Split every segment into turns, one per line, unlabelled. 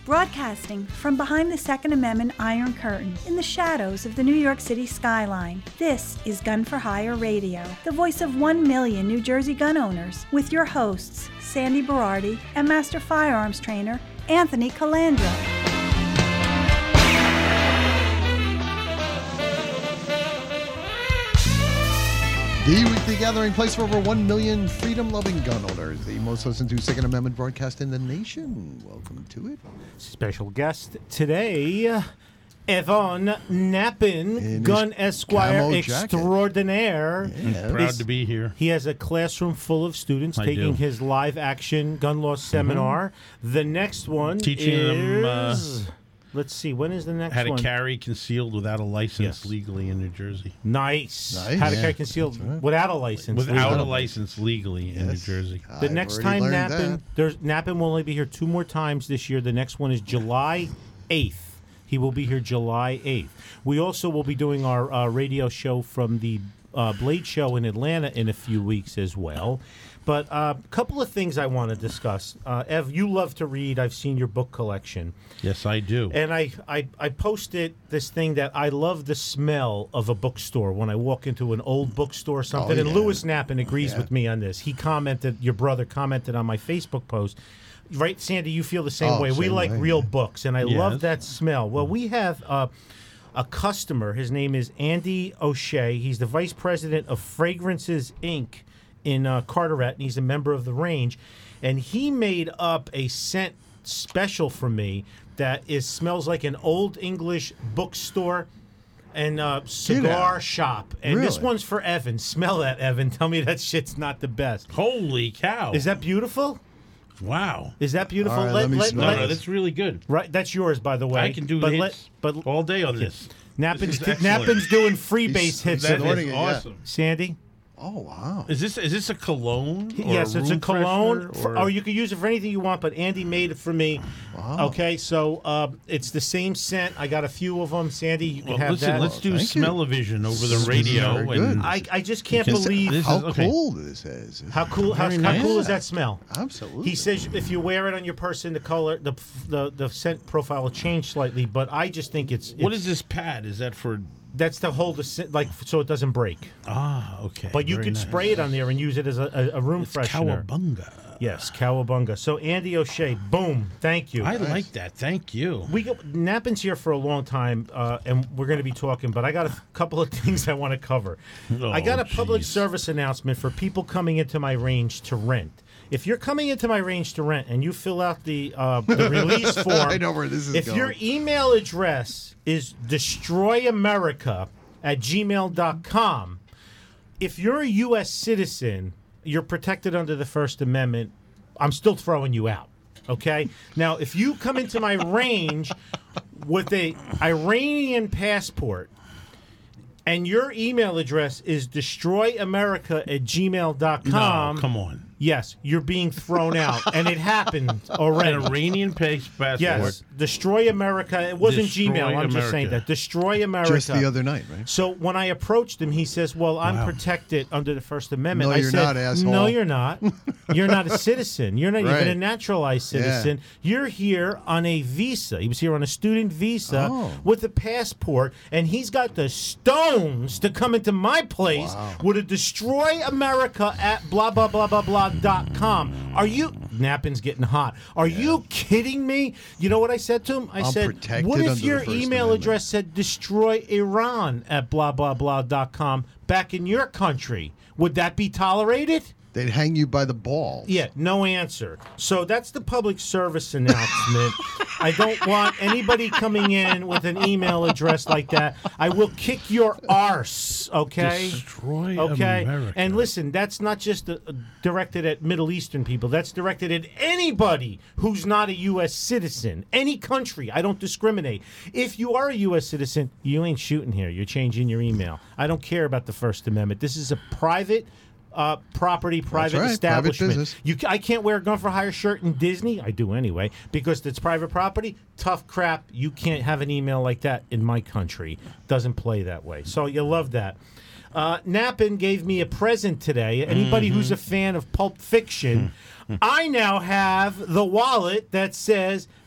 Broadcasting from behind the Second Amendment Iron Curtain in the shadows of the New York City skyline, this is Gun for Hire Radio, the voice of 1 million New Jersey gun owners, with your hosts, Sandy Berardi and Master Firearms Trainer, Anthony Calandra.
The weekly gathering place for over 1 million freedom-loving gun owners. The most listened to Second Amendment broadcast in the nation. Welcome to it.
Special guest today, Evan Knappen, Gun Esquire Extraordinaire.
Yeah.
Proud to be here.
He has a classroom full of students taking his live-action gun law seminar. The next one
Teaching
is...
them...
Let's see, when is the next
how
one?
to carry concealed without a license legally in New Jersey.
Nice.
Yeah,
How to carry concealed without a license.
Without a license legally in New Jersey.
The next time Knappen will only be here 2 more times this year. The next one is July 8th. He will be here July 8th. We also will be doing our radio show from the Blade Show in Atlanta in a few weeks as well. But a couple of things I want to discuss. Ev, you love to read. I've seen your book collection.
Yes, I do.
And I posted this thing that I love the smell of a bookstore when I walk into an old bookstore or something. And Louis Knappen agrees with me on this. He commented, your brother commented on my Facebook post. Right, Sandy, you feel the same way. We like real books, and I love that smell. Well, we have a customer. His name is Andy O'Shea. He's the vice president of Fragrances, Inc., in Carteret, and he's a member of the range. And he made up a scent special for me that smells like an old English bookstore and cigar shop. And this one's for Evan. Smell that, Evan. Tell me that shit's not the best.
Holy cow.
Is that beautiful?
Wow.
Is that beautiful?
All right, let me smell it.
No, that's really good.
Right, that's yours, by the way.
I can do hits all day on this.
Knappen's doing freebase hits.
That
is
awesome.
Sandy?
Oh, wow.
Is this a cologne?
Yes, it's a cologne.
Or
You could use it for anything you want, but Andy made it for me.
Wow.
Okay, so it's the same scent. I got a few of them. Sandy, you can have that.
Let's do
Thank
smell-o-vision over the radio.
very good.
I just can't believe
How cool this is.
how cool is that smell.
Absolutely.
He says if you wear it on your person, the color, the scent profile will change slightly. But I just think it's
What is this pad? Is that for...
That's to hold the scent, so it doesn't break.
Ah, okay.
But you
Very
could
nice.
spray it on there and use it as a room freshener.
Cowabunga.
Yes, cowabunga. So Andy O'Shea, boom, thank you.
I like that. Thank you.
Knappen's here for a long time, and we're going to be talking, but I got a couple of things I want to cover. I got a public service announcement for people coming into my range to rent. If you're coming into my range to rent and you fill out the release form,
I know where this is
if
going.
your email address is destroyamerica@gmail.com, if you're a U.S. citizen, you're protected under the First Amendment, I'm still throwing you out. Okay? Now, if you come into my range with a Iranian passport and your email address is destroyamerica@gmail.com.
No, come on.
Yes, you're being thrown out, and it happened already.
An Iranian passport.
Yes, Destroy America. It wasn't Gmail. I'm just saying that. Destroy America.
Just the other night, right?
So when I approached him, he says, well, I'm protected under the First Amendment.
No,
I
you're
said,
not, asshole.
No, you're not. You're not a citizen. You're not
Right.
even a naturalized citizen. You're here on a visa. He was here on a student visa with a passport, and he's got the stones to come into my place with a Destroy America at blah, blah, blah, blah, blah. .com. Are you... Knappen's getting hot. Are you kidding me? You know what I said to him? I said, what if your email address said destroy Iran at blah, blah, blah.com back in your country? Would that be tolerated?
They'd hang you by the balls.
Yeah, no answer. So that's the public service announcement. I don't want anybody coming in with an email address like that. I will kick your arse, okay?
Destroy
America. And listen, that's not just directed at Middle Eastern people. That's directed at anybody who's not a U.S. citizen. Any country. I don't discriminate. If you are a U.S. citizen, you ain't shooting here. You're changing your email. I don't care about the First Amendment. This is a private... property, private establishment.
Private business.
I can't wear a gun for hire shirt in Disney. I do anyway because it's private property. Tough crap. You can't have an email like that in my country. Doesn't play that way. So you love that. Knappen gave me a present today. Anybody who's a fan of Pulp Fiction, I now have the wallet that says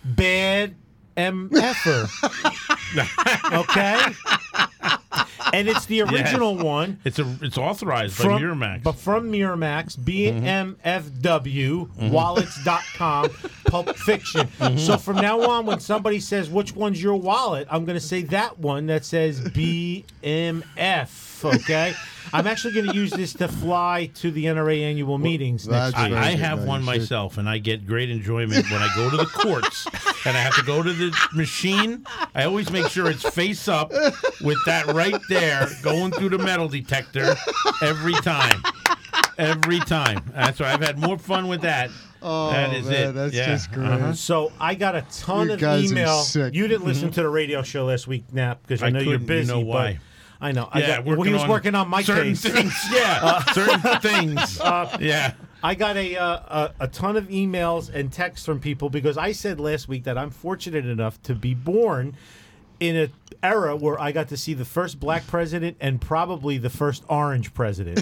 bad MFer. Okay? And it's the original one.
It's authorized by Miramax.
But from Miramax, BMFW, wallets.com, Pulp Fiction. So from now on, when somebody says, which one's your wallet, I'm going to say that one that says BMF, okay? I'm actually going to use this to fly to the NRA annual meetings next week.
I have one myself, and I get great enjoyment when I go to the courts and I have to go to the machine. I always make sure it's face up with that right there going through the metal detector every time. Every time. That's why I've had more fun with that.
Oh,
that is
man,
it.
that's just great.
So I got a ton
You
of
guys are
email.
sick.
You didn't listen to the radio show last week, Nap, because I know you're
couldn't.
busy.
You know why?
But I know.
Yeah,
he was working on my
certain
case.
things. Yeah, certain things. Yeah.
I got a ton of emails and texts from people because I said last week that I'm fortunate enough to be born in an era where I got to see the first black president and probably the first orange president.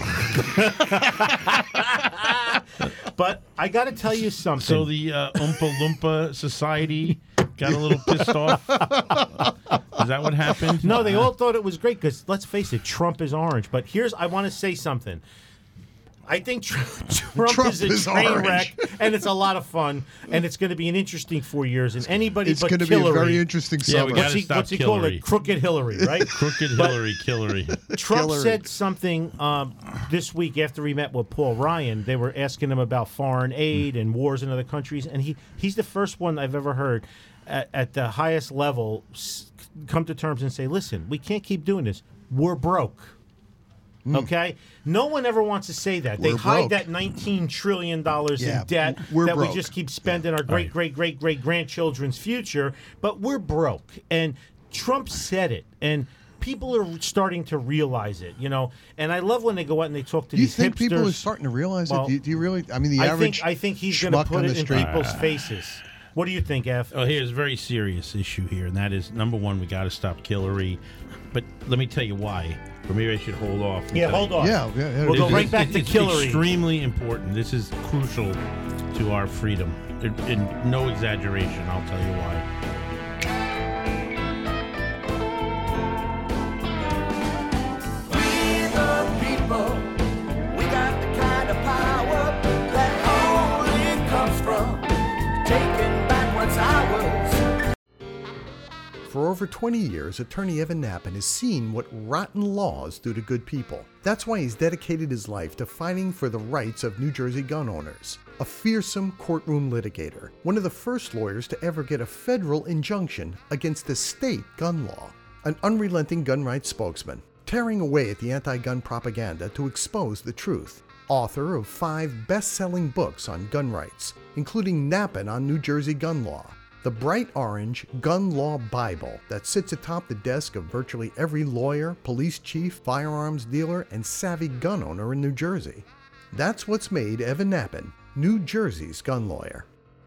But I got to tell you something.
So the Oompa Loompa Society got a little pissed off? Is that what happened?
No, they all thought it was great because, let's face it, Trump is orange. But I want to say something. I think Trump is a train wreck, and it's a lot of fun, and it's going to be an interesting 4 years. And anybody
It's
but
going to be a
Hillary,
very interesting
Yeah,
summer.
we gotta stop
what's he called
Hillary.
it? Crooked Hillary, right?
Crooked Hillary, Killery.
Trump
Hillary.
said something this week after he met with Paul Ryan. They were asking him about foreign aid and wars in other countries, and he's the first one I've ever heard at the highest level come to terms and say, listen, we can't keep doing this. We're broke. Okay? No one ever wants to say that. They
We're
hide
broke.
that $19 trillion
Yeah,
in debt
we're
that
broke.
we just keep spending our great-great-great-great-grandchildren's future, but we're broke. And Trump said it, and people are starting to realize it, you know. And I love when they go out and they talk to
Do you
these
think
hipsters.
people are starting to realize
Well,
it? Do you really? I mean, the average
I think he's going to
schmuck
put
on
it
the
in
street.
people's faces. What do you think, F?
Oh, here's a very serious issue here, and that is, number one, we got to stop Hillary. But let me tell you why. Or maybe I should hold off.
Yeah, hold on.
Yeah.
We'll go right back to
It's
Hillary.
extremely important. This is crucial to our freedom. In no exaggeration, I'll tell you why.
We the people, we got the kind of power that only comes from taking back what's ours.
For over 20 years, attorney Evan Nappen has seen what rotten laws do to good people. That's why he's dedicated his life to fighting for the rights of New Jersey gun owners. A fearsome courtroom litigator, one of the first lawyers to ever get a federal injunction against a state gun law. An unrelenting gun rights spokesman, tearing away at the anti-gun propaganda to expose the truth. Author of 5 best-selling books on gun rights, including Nappen on New Jersey gun law, the bright orange Gun Law Bible that sits atop the desk of virtually every lawyer, police chief, firearms dealer, and savvy gun owner in New Jersey. That's what's made Evan Nappen New Jersey's gun lawyer.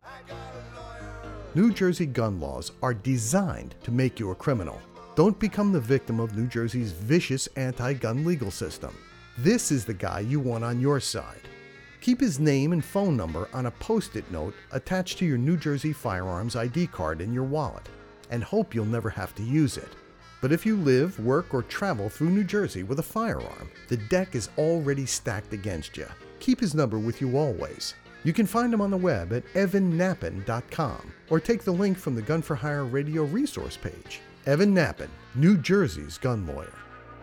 New Jersey gun laws are designed to make you a criminal. Don't become the victim of New Jersey's vicious anti-gun legal system. This is the guy you want on your side. Keep his name and phone number on a Post-it note attached to your New Jersey firearms ID card in your wallet, and hope you'll never have to use it. But if you live, work, or travel through New Jersey with a firearm, the deck is already stacked against you. Keep his number with you always. You can find him on the web at evannappen.com, or take the link from the Gun for Hire radio resource page. Evan Nappen, New Jersey's gun lawyer.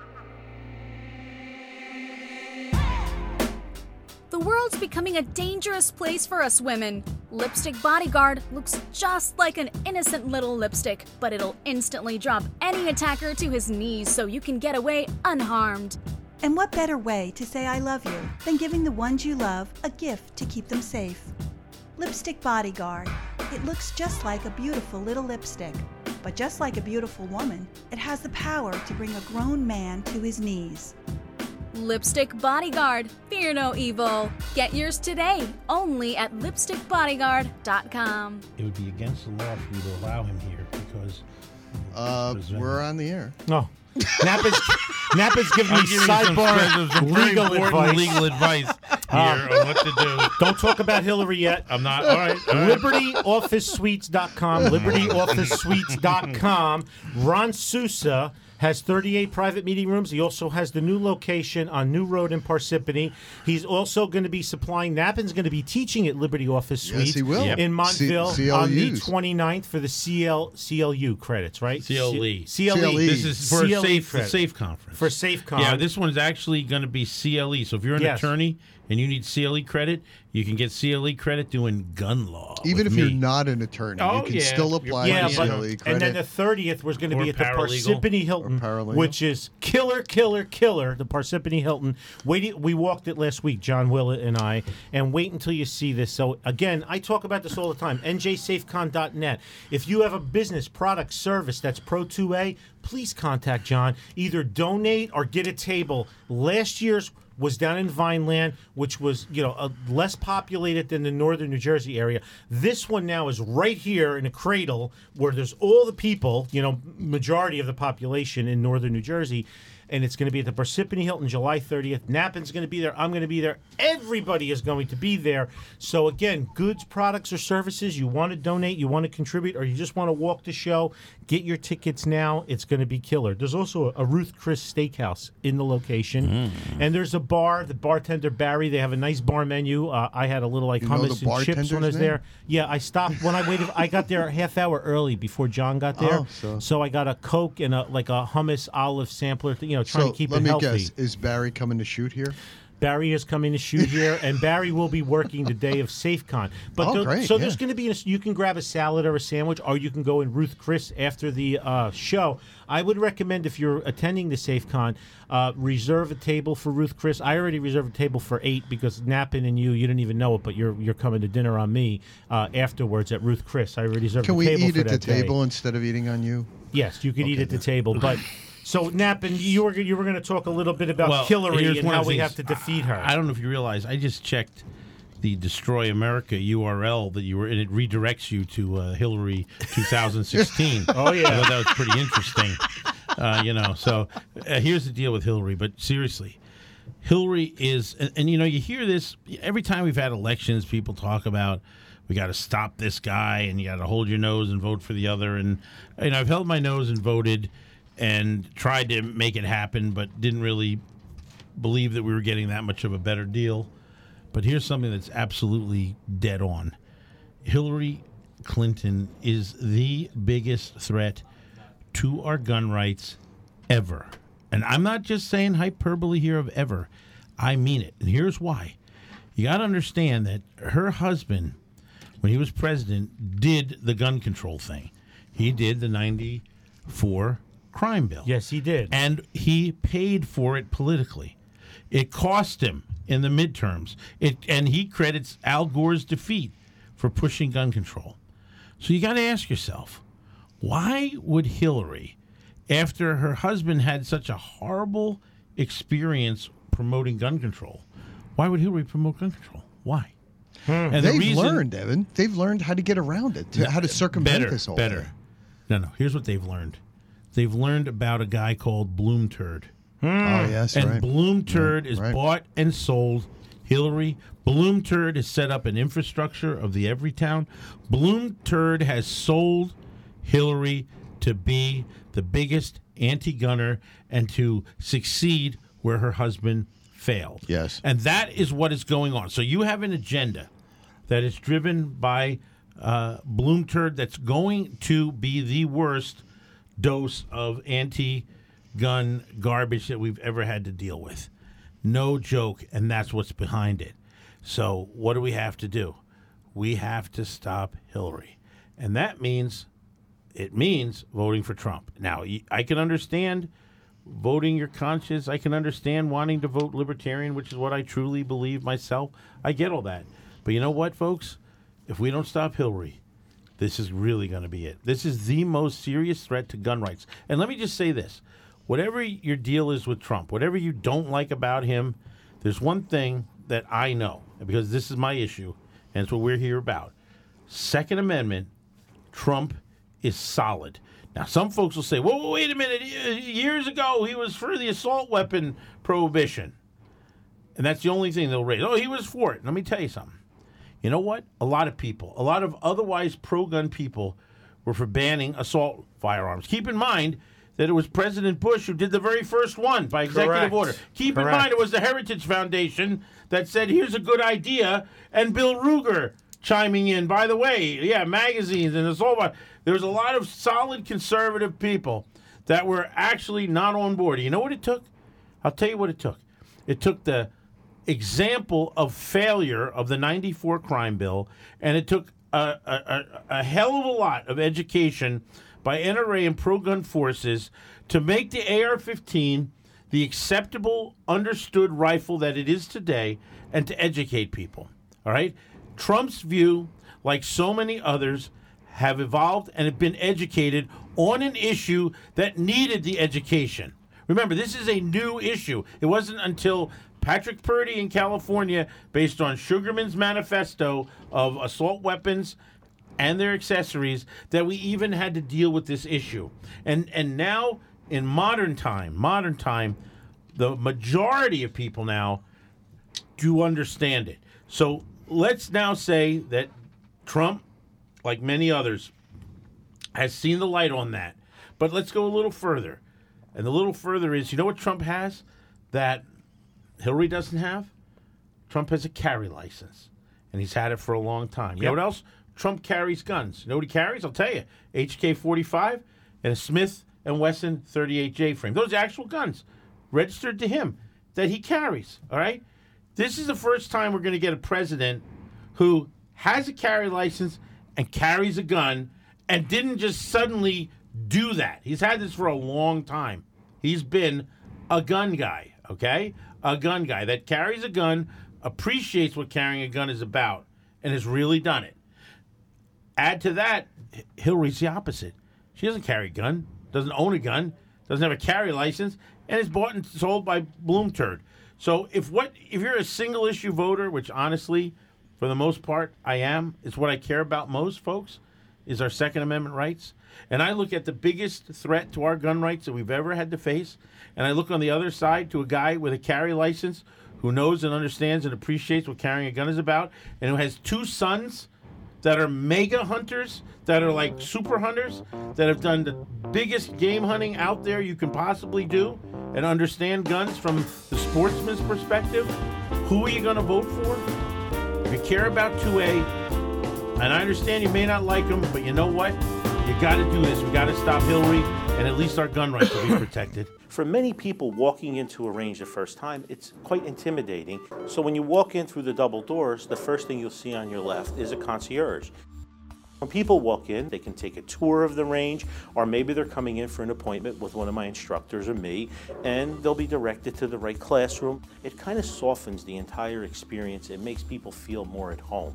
The world's becoming a dangerous place for us women. Lipstick Bodyguard looks just like an innocent little lipstick, but it'll instantly drop any attacker to his knees so you can get away unharmed.
And what better way to say I love you than giving the ones you love a gift to keep them safe? Lipstick Bodyguard. It looks just like a beautiful little lipstick. But just like a beautiful woman, it has the power to bring a grown man to his knees.
Lipstick Bodyguard. Fear no evil. Get yours today, only at lipstickbodyguard.com.
It would be against the law for you to allow him here because
We're on the air.
No. Nappa's giving me sidebar
some very
legal
important
advice.
legal advice here on what to do.
Don't talk about Hillary yet.
I'm not. All right.
LibertyOfficeSuites.com. LibertyOfficeSuites.com. Ron Sousa has 38 private meeting rooms. He also has the new location on New Road in Parsippany. He's also going to be supplying. Nappin's going to be teaching at Liberty Office Suites
Yes, he will.
in Montville on the
CLUs.
29th for the CLU credits, right?
CLE.
CLE.
This is for
CLE
the
credit.
Safe Conference.
For SafeCon.
Yeah, this one's actually going to be CLE. So if you're an
Yes.
attorney and you need CLE credit, you can get CLE credit doing gun law.
Even
with
if
me.
you're not an attorney,
Oh,
you can
yeah.
still apply
Yeah,
for
but
CLE credit.
and then the 30th was going to
Or
be at the
paralegal.
Parsippany Hilton,
Or paralegal.
which is killer. The Parsippany Hilton. We walked it last week, John Willett and I, and wait until you see this. So again, I talk about this all the time. NJSafeCon.net. If you have a business, product, service that's Pro 2A, please contact John. Either donate or get a table. Last year's was down in Vineland, which was, less populated than the northern New Jersey area. This one now is right here in a cradle where there's all the people, majority of the population in northern New Jersey. And it's going to be at the Parsippany Hilton, July 30th. Nappin's going to be there. I'm going to be there. Everybody is going to be there. So, again, goods, products, or services, you want to donate, you want to contribute, or you just want to walk the show, get your tickets now. It's going to be killer. There's also a Ruth Chris Steakhouse in the location. And there's a bar, the bartender, Barry. They have a nice bar menu. I had a little
You know
hummus
the
and chips when I was
bartender's
there.
name?
Yeah, I stopped when I waited. I got there a half hour early before John got there.
Oh,
so I got a Coke and a hummus olive sampler, trying
So
to keep
let
it
me
healthy.
guess, is Barry coming to shoot here?
Barry is coming to shoot here, and Barry will be working the day of SafeCon. But
Great,
so there's going to be you can grab a salad or a sandwich, or you can go in Ruth Chris after the show. I would recommend if you're attending the SafeCon, reserve a table for Ruth Chris. I already reserved a table for 8 because Nappin and you didn't even know it, but you're coming to dinner on me afterwards at Ruth Chris. I already reserved
Can
a
we
table
eat
for
at the
that day.
table instead of eating on you?
Yes, you could eat at the table, but. So, Nappin, you were going to talk a little bit about Hillary
here's
and
one
how
of the
we
things.
have to defeat her.
I don't know if you realize, I just checked the Destroy America URL that you were, and it redirects you to Hillary 2016.
Oh, yeah.
I thought that was pretty interesting. So here's the deal with Hillary, but seriously. Hillary is, and you hear this every time we've had elections, people talk about, we got to stop this guy and you got to hold your nose and vote for the other. And I've held my nose and voted and tried to make it happen, but didn't really believe that we were getting that much of a better deal. But here's something that's absolutely dead on. Hillary Clinton is the biggest threat to our gun rights ever. And I'm not just saying hyperbole here of ever. I mean it. And here's why. You got to understand that her husband, when he was president, did the gun control thing. He did the 94 crime bill.
Yes, he did.
And he paid for it politically. It cost him in the midterms. And he credits Al Gore's defeat for pushing gun control. So you got to ask yourself, why would Hillary, after her husband had such a horrible experience promoting gun control, why would Hillary promote gun control? Why? And
They've learned, Evan. They've learned how to get around it, how to circumvent this whole thing.
No. Here's what they've learned. They've learned about a guy called Bloom Turd.
Oh, yes,
And
right.
Bloom Turd is
right.
bought and sold Hillary. Bloom Turd has set up an infrastructure of the Everytown. Bloom Turd has sold Hillary to be the biggest anti-gunner and to succeed where her husband failed.
Yes.
And that is what is going on. So you have an agenda that is driven by Bloom Turd that's going to be the worst dose of anti-gun garbage that we've ever had to deal with. No joke, and that's what's behind it. So what do we have to do? We have to stop Hillary. And that means, voting for Trump. Now, I can understand voting your conscience. I can understand wanting to vote libertarian, which is what I truly believe myself. I get all that. But you know what, folks? If we don't stop Hillary, this is really going to be it. This is the most serious threat to gun rights. And let me just say this. Whatever your deal is with Trump, whatever you don't like about him, there's one thing that I know, because this is my issue, and it's what we're here about. Second Amendment, Trump is solid. Now, some folks will say, well, wait a minute. Years ago, he was for the assault weapon prohibition. And that's the only thing they'll raise. Oh, he was for it. Let me tell you something. You know what? A lot of otherwise pro-gun people were for banning assault firearms. Keep in mind that it was President Bush who did the very first one by executive order. Keep in mind it was the Heritage Foundation that said, here's a good idea, and Bill Ruger chiming in. By the way, magazines and assault. There was a lot of solid conservative people that were actually not on board. You know what it took? I'll tell you what it took. It took the example of failure of the 94 crime bill, and it took a hell of a lot of education by NRA and pro-gun forces to make the AR-15 the acceptable, understood rifle that it is today, and to educate people. All right? Trump's view, like so many others, have evolved and have been educated on an issue that needed the education. Remember, this is a new issue. It wasn't until Patrick Purdy in California, based on Sugarman's manifesto of assault weapons and their accessories, that we even had to deal with this issue. And now, in modern time, the majority of people now do understand it. So let's now say that Trump, like many others, has seen the light on that. But let's go a little further. And the little further is, you know what Trump has that Hillary doesn't have? Trump has a carry license, and he's had it for a long time. You know what else? Trump carries guns. You know what he carries? I'll tell you. HK-45 and a Smith & Wesson 38J frame. Those are actual guns registered to him that he carries, all right? This is the first time we're going to get a president who has a carry license and carries a gun and didn't just suddenly do that. He's had this for a long time. He's been a gun guy, okay? A gun guy that carries a gun, appreciates what carrying a gun is about, and has really done it. Add to that, Hillary's the opposite. She doesn't carry a gun, doesn't own a gun, doesn't have a carry license, and is bought and sold by Bloomturd. So if you're a single issue voter, which honestly, for the most part, I am, it's what I care about most, folks, is our Second Amendment rights. And I look at the biggest threat to our gun rights that we've ever had to face, and I look on the other side to a guy with a carry license who knows and understands and appreciates what carrying a gun is about, and who has two sons that are mega hunters, that are like super hunters, that have done the biggest game hunting out there you can possibly do, and understand guns from the sportsman's perspective. Who are you going to vote for? If you care about 2A, and I understand you may not like them, but you know what? You got to do this. We got to stop Hillary, and at least our gun rights will be protected.
For many people, walking into a range the first time, it's quite intimidating. So when you walk in through the double doors, the first thing you'll see on your left is a concierge. When people walk in, they can take a tour of the range, or maybe they're coming in for an appointment with one of my instructors or me, and they'll be directed to the right classroom. It kind of softens the entire experience. It makes people feel more at home.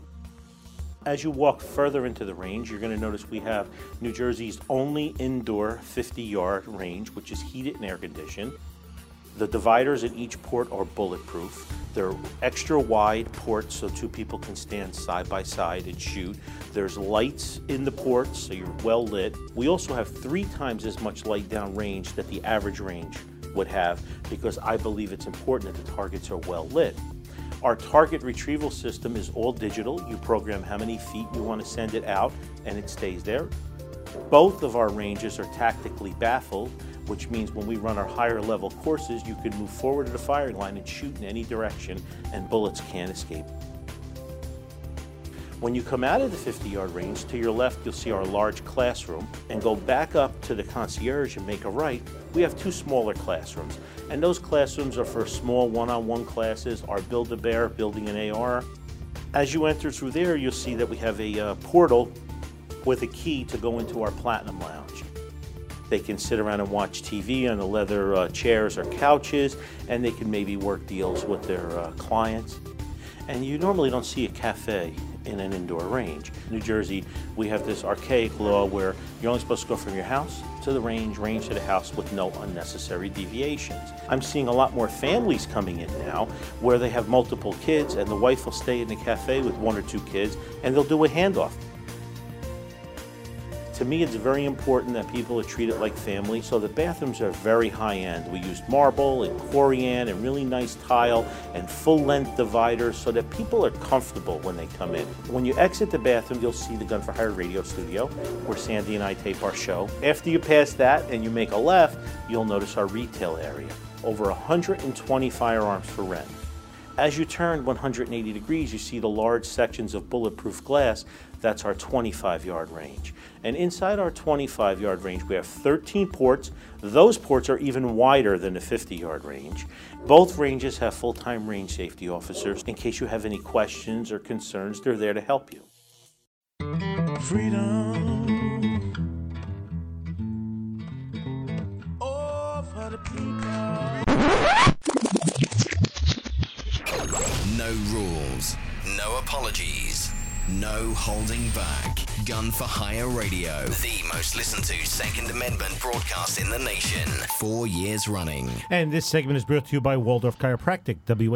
As you walk further into the range, you're going to notice we have New Jersey's only indoor 50-yard range, which is heated and air conditioned. The dividers at each port are bulletproof. They're extra wide ports so two people can stand side by side and shoot. There's lights in the ports, so you're well lit. We also have 3 times as much light down range that the average range would have, because I believe it's important that the targets are well lit. Our target retrieval system is all digital. You program how many feet you want to send it out, and it stays there. Both of our ranges are tactically baffled, which means when we run our higher level courses, you can move forward to the firing line and shoot in any direction, and bullets can't escape. When you come out of the 50-yard range, to your left you'll see our large classroom, and go back up to the concierge and make a right. We have 2 smaller classrooms, and those classrooms are for small one-on-one classes, our Build-A-Bear, building an AR. As you enter through there, you'll see that we have a portal with a key to go into our Platinum Lounge. They can sit around and watch TV on the leather chairs or couches, and they can maybe work deals with their clients. And you normally don't see a cafe in an indoor range. In New Jersey, we have this archaic law where you're only supposed to go from your house to the range to the house with no unnecessary deviations. I'm seeing a lot more families coming in now where they have multiple kids, and the wife will stay in the cafe with 1 or 2 kids, and they'll do a handoff. To me, it's very important that people are treated like family, so the bathrooms are very high-end. We use marble and corian and really nice tile and full-length dividers so that people are comfortable when they come in. When you exit the bathroom, you'll see the Gun for Hire radio studio, where Sandy and I tape our show. After you pass that and you make a left, you'll notice our retail area. Over 120 firearms for rent. As you turn 180 degrees, you see the large sections of bulletproof glass. That's our 25-yard range. And inside our 25-yard range, we have 13 ports. Those ports are even wider than the 50-yard range. Both ranges have full-time range safety officers. In case you have any questions or concerns, they're there to help you.
Freedom. Oh, for the people.
No rules, no apologies, no holding back. Gun for Hire Radio, the most listened to Second Amendment broadcast in the nation. 4 years running.
And this segment is brought to you by Waldorf Chiropractic,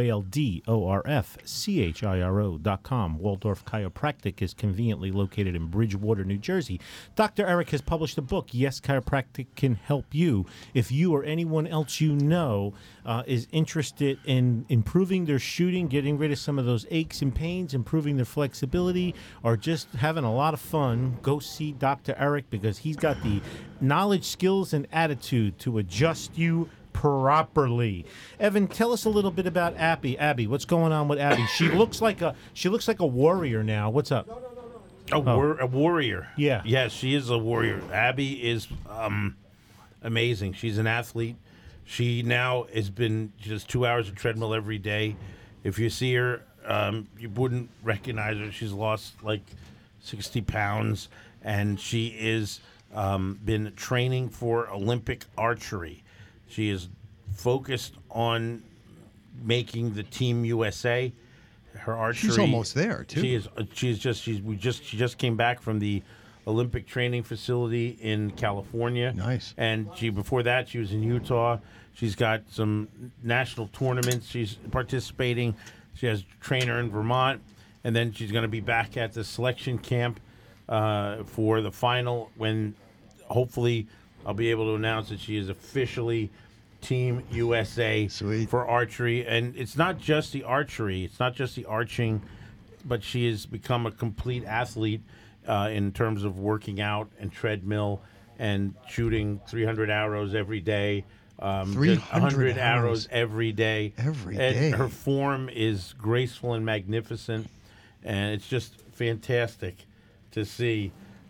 WALDORFCHIRO.com. Waldorf Chiropractic is conveniently located in Bridgewater, New Jersey. Dr. Eric has published a book, Yes, Chiropractic Can Help You. If you or anyone else you know is interested in improving their shooting, getting rid of some of those aches and pains, improving their flexibility, or just having a lot of fun, go see Dr. Eric because he's got the knowledge, skills, and attitude to adjust you properly. Evan, tell us a little bit about Abby. Abby, what's going on with Abby? She looks like a warrior now. What's up?
A warrior.
Yeah.
Yes, she is a warrior. Abby is amazing. She's an athlete. She now has been just 2 hours of treadmill every day. If you see her, you wouldn't recognize her. She's lost like 60 pounds, and she is been training for Olympic archery. She is focused on making the Team USA. Her archery.
She's almost there too.
She just came back from the Olympic training facility in California.
Nice.
And before that she was in Utah. She's got some national tournaments she's participating. She has a trainer in Vermont, and then she's going to be back at the selection camp for the final when hopefully I'll be able to announce that she is officially Team USA for archery. And it's not just the archery. It's not just the arching, but she has become a complete athlete in terms of working out and treadmill and shooting 300 arrows every day.
300
arrows every day.
Every
and
day.
Her form is graceful and magnificent, and it's just fantastic to see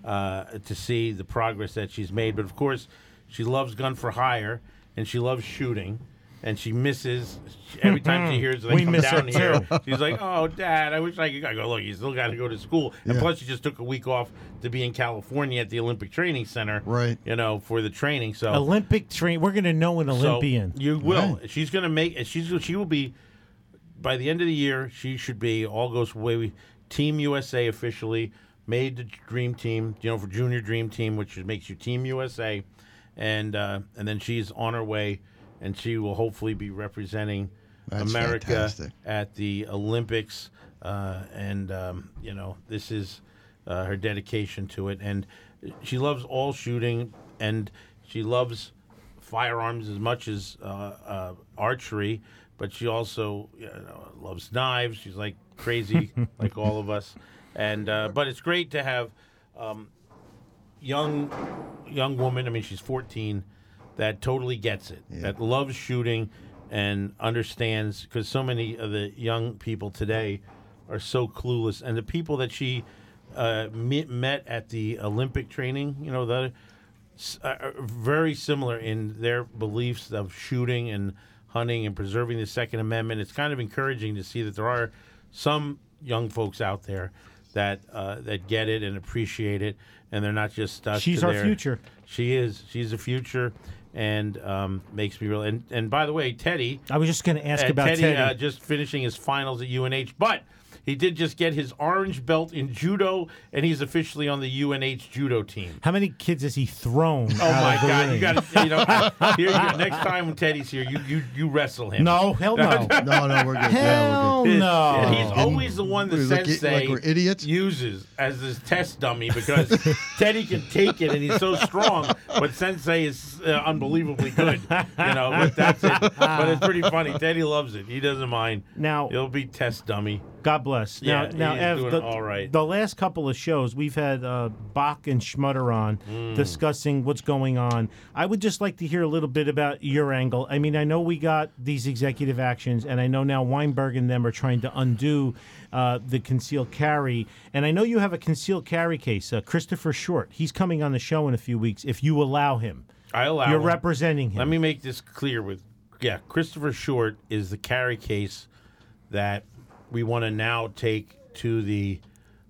the progress that she's made. But of course, she loves Gun for Hire, and she loves shooting, and she misses every time she hears them come down here. She's like, "Oh, Dad, I wish I could." I go, "Look, you still got to go to school." And plus, she just took a week off to be in California at the Olympic Training Center,
right?
You know, for the training. So
Olympic train. We're going to know an Olympian.
So you will. Right. She's going to make. She will be by the end of the year. She should be. All goes away. Team USA officially made the Dream Team. You know, for Junior Dream Team, which makes you Team USA, and then she's on her way. And she will hopefully be representing America
fantastic.
At the Olympics. You know, this is her dedication to it. And she loves all shooting, and she loves firearms as much as archery. But she also loves knives. She's like crazy, like all of us. And but it's great to have young woman. I mean, she's 14. That totally gets it, that loves shooting and understands, because so many of the young people today are so clueless. And the people that she met at the Olympic training, you know, are very similar in their beliefs of shooting and hunting and preserving the Second Amendment. It's kind of encouraging to see that there are some young folks out there that get it and appreciate it, and they're not just stuck.
She's our future.
She is. She's the future. And makes me real. And by the way, Teddy.
I was just going to ask about
Teddy.
Teddy.
Just finishing his finals at UNH, but He did just get his orange belt in judo, and he's officially on the UNH judo team.
How many kids has he thrown?
Oh my God! You got to, here. Next time when Teddy's here, you wrestle him.
No, hell no.
No, we're good.
Hell
we're good.
no.
And he's always the one that Sensei
like we're idiots?
uses as his test dummy because Teddy can take it and he's so strong, but Sensei is unbelievably good. But that's it. But it's pretty funny. Teddy loves it. He doesn't mind.
Now
he'll be test dummy.
God bless. Now,
He's
Ev,
doing all right.
The last couple of shows, we've had Bach and Schmutter on discussing what's going on. I would just like to hear a little bit about your angle. I mean, I know we got these executive actions, and I know now Weinberg and them are trying to undo the concealed carry. And I know you have a concealed carry case, Christopher Short. He's coming on the show in a few weeks, if you allow him.
I allow
You're
him.
representing him.
Let me make this clear Christopher Short is the carry case that we want to now take to the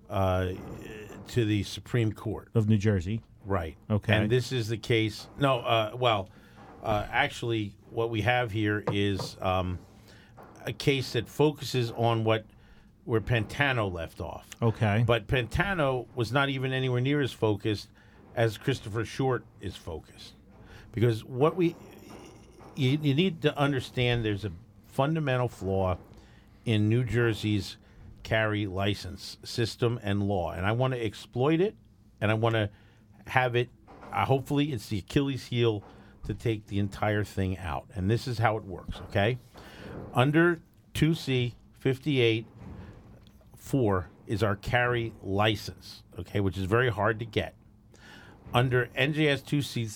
Supreme Court
of New Jersey.
Right.
Okay.
And this is the case. No, actually, what we have here is a case that focuses on where Pantano left off.
Okay.
But Pantano was not even anywhere near as focused as Christopher Short is focused. Because you need to understand there's a fundamental flaw in New Jersey's carry license system and law. And I want to exploit it, and I want to have it, hopefully it's the Achilles heel to take the entire thing out. And this is how it works, okay? Under 2C 58.4 is our carry license, okay, which is very hard to get. Under NJS 2C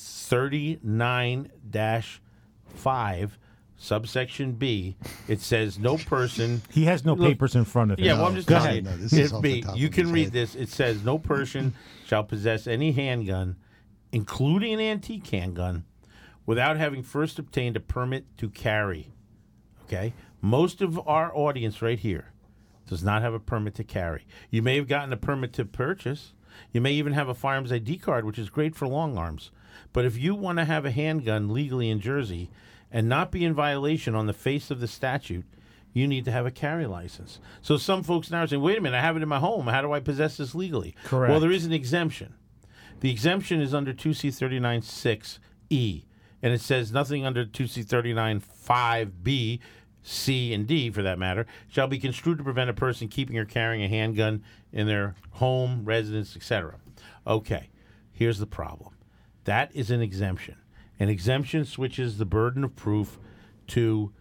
39-5, subsection B, it says no person.
He has no papers in front of him.
Yeah, well, I'm just
Go
telling
ahead.
you.
No, this is
If
off
B,
the top
you
of
can
his
read
head.
this. It says no person shall possess any handgun, including an antique handgun, without having first obtained a permit to carry. Okay? Most of our audience right here does not have a permit to carry. You may have gotten a permit to purchase. You may even have a firearms ID card, which is great for long arms. But if you want to have a handgun legally in Jersey and not be in violation on the face of the statute, you need to have a carry license. So some folks now are saying, wait a minute, I have it in my home. How do I possess this legally?
Correct.
Well, there is an exemption. The exemption is under 2C 39.6E, and it says nothing under 2C 39.5B, C, and D, for that matter, shall be construed to prevent a person keeping or carrying a handgun in their home, residence, etc. Okay, here's the problem. That is an exemption. An exemption switches the burden of proof to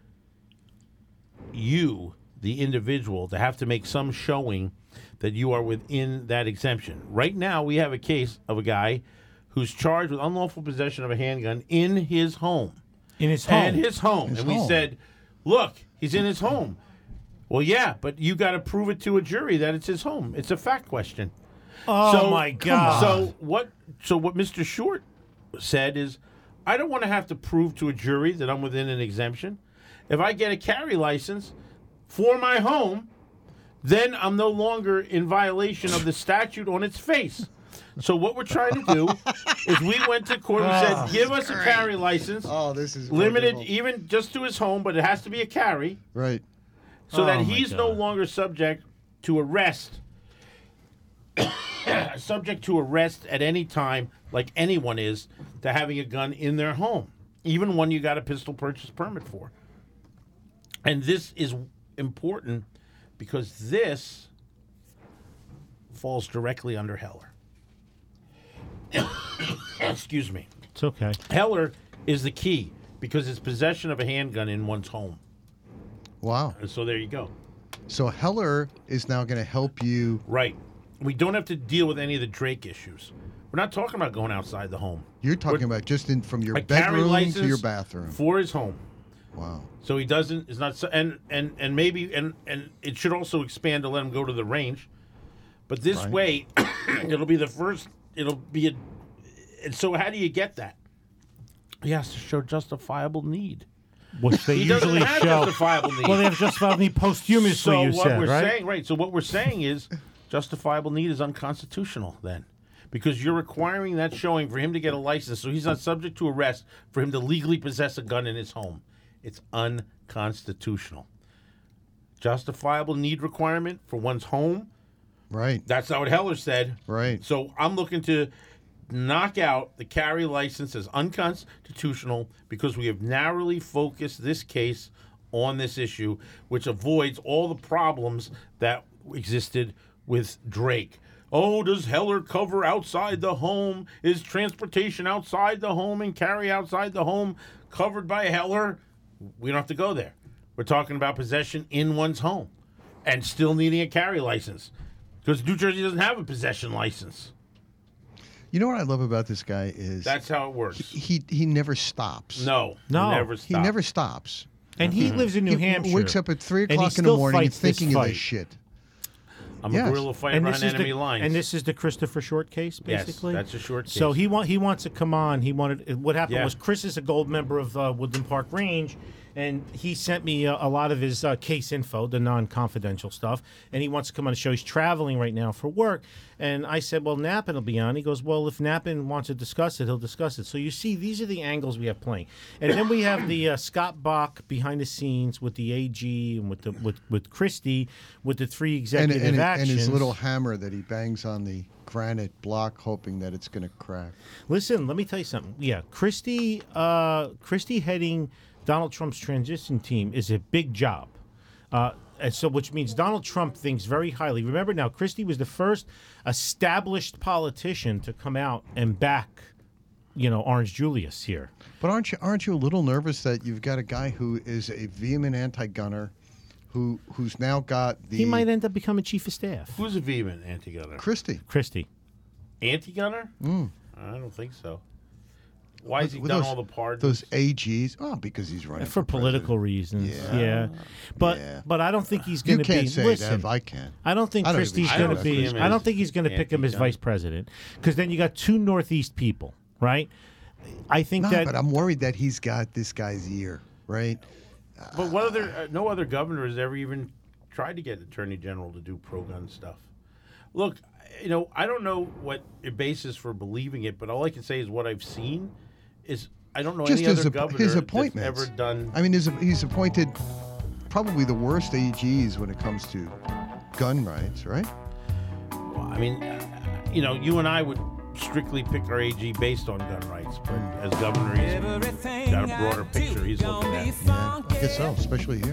you, the individual, to have to make some showing that you are within that exemption. Right now, we have a case of a guy who's charged with unlawful possession of a handgun in his home.
In his home.
And we said, look, he's in his home. Well, yeah, but you got to prove it to a jury that it's his home. It's a fact question.
Oh, my God.
So what Mr. Short said is, I don't want to have to prove to a jury that I'm within an exemption. If I get a carry license for my home, then I'm no longer in violation of the statute on its face. So what we're trying to do is we went to court and said, give us a carry license.
Oh, this is
limited
wonderful.
even just to his home, but it has to be a carry.
Right.
So that
my
he's no
God.
longer subject to arrest. Subject to arrest at any time, like anyone is, to having a gun in their home, even one you got a pistol purchase permit for. And this is important because this falls directly under Heller. Excuse me.
It's okay.
Heller is the key because it's possession of a handgun in one's home.
Wow.
And so there you go.
So Heller is now going to help you.
Right. We don't have to deal with any of the Drake issues. We're not talking about going outside the home.
You're talking about just from your
A carry
bedroom
license
to your bathroom.
for his home.
Wow.
So he doesn't. It's not. And maybe and it should also expand to let him go to the range. But this
Right.
way, it'll be the first. It'll be a. And so how do you get that? He has to show justifiable need.
Which they
He doesn't
usually
have
show.
justifiable need.
Well, they have justifiable need posthumously,
So
you
what
said,
we're
right?
saying, right? So what we're saying is justifiable need is unconstitutional then, because you're requiring that showing for him to get a license, so he's not subject to arrest for him to legally possess a gun in his home. It's unconstitutional. justifiable need requirement for one's home.
Right.
That's not what Heller said.
Right.
So I'm looking to knock out the carry license as unconstitutional because we have narrowly focused this case on this issue, which avoids all the problems that existed with Drake. Oh, does Heller cover outside the home? Is transportation outside the home and carry outside the home covered by Heller? We don't have to go there. We're talking about possession in one's home and still needing a carry license because New Jersey doesn't have a possession license.
You know what I love about this guy is
That's how it works.
he never stops.
No.
No.
Never
He
stop.
never stops.
And he lives in New Hampshire.
Wakes up at 3
and he
o'clock in the
still
morning and
fights this
thinking of
fight.
this shit.
I'm
Yes.
a guerrilla fighter
And
on
this is
enemy
the
lines.
and this is the Christopher Short case,
Yes,
basically.
that's a short case.
So he wants to come on. He wanted. What happened
Yeah.
was Chris is a gold member of Woodland Park Range, and he sent me a lot of his case info, the non-confidential stuff, and he wants to come on the show. He's traveling right now for work, and I said, well, Nappin will be on. He goes, well, if Nappin wants to discuss it, he'll discuss it. So you see, these are the angles we have playing, and then we have the Scott Bach behind the scenes with the AG and with Christie with the three executive
And
actions.
his little hammer that he bangs on the granite block, hoping that it's going to crack.
Listen, let me tell you something. Yeah, Christie heading Donald Trump's transition team is a big job. And so, which means Donald Trump thinks very highly. Remember now, Christie was the first established politician to come out and back, Orange Julius here.
But aren't you a little nervous that you've got a guy who is a vehement anti-gunner, who's now got the
He might end up becoming chief of staff.
Who's a vehement anti-gunner?
Christie.
Anti-gunner? I don't think so. Why has he
With
done
those-
all the pardons?
Those AGs? Oh, because he's running
For political reasons,
Yeah.
But I don't think he's
You
going to be.
can't say
Listen,
that. I can.
I don't think
I don't
Christie's
even
going to
know
be.
him
I don't think he's going to pick him as
anti-gun.
vice president because then you got two Northeast people, right? I think
No,
that.
but I'm worried that he's got this guy's ear, right?
But what other? No other governor has ever even tried to get Attorney General to do pro-gun stuff. Look, I don't know what your basis for believing it, but all I can say is what I've seen is I don't know
Just
any
his,
other governor
his
that's
appointments.
ever done.
I mean, he's appointed probably the worst AGs when it comes to gun rights, right?
I mean, you and I would strictly pick our AG based on gun rights, but as governor, he's got a broader picture he's looking at.
Yeah, I guess so, especially here.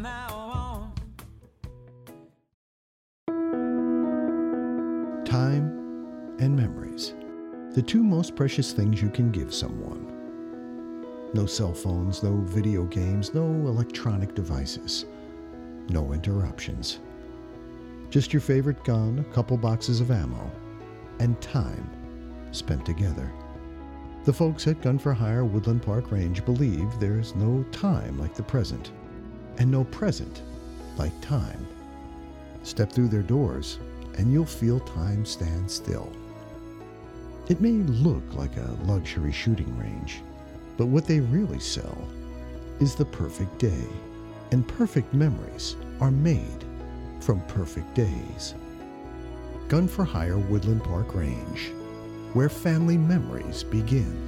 Time and memories. The two most precious things you can give someone. No cell phones, no video games, no electronic devices. No interruptions. Just your favorite gun, a couple boxes of ammo, and time spent together. The folks at Gun for Hire Woodland Park Range believe there's no time like the present, and no present like time. Step through their doors, and you'll feel time stand still. It may look like a luxury shooting range, but what they really sell is the perfect day, and perfect memories are made from perfect days. Gun for Hire Woodland Park Range, where family memories begin.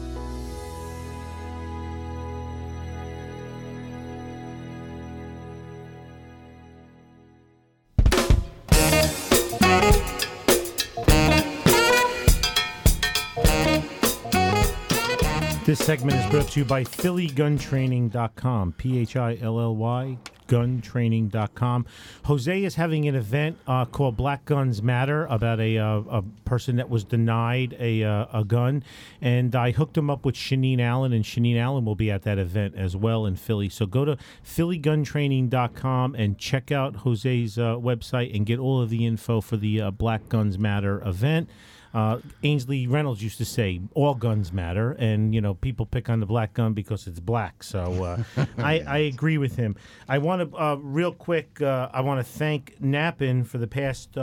This segment is brought to you by PhillyGunTraining.com, P-H-I-L-L-Y, guntraining.com. Jose is having an event called Black Guns Matter about a person that was denied a gun, and I hooked him up with Shanine Allen, and Shanine Allen will be at that event as well in Philly. So go to PhillyGunTraining.com and check out Jose's website and get all of the info for the Black Guns Matter event. Ainsley Reynolds used to say, all guns matter, and, people pick on the black gun because it's black. So I agree with him. I want to, real quick, I want to thank Nappin for the past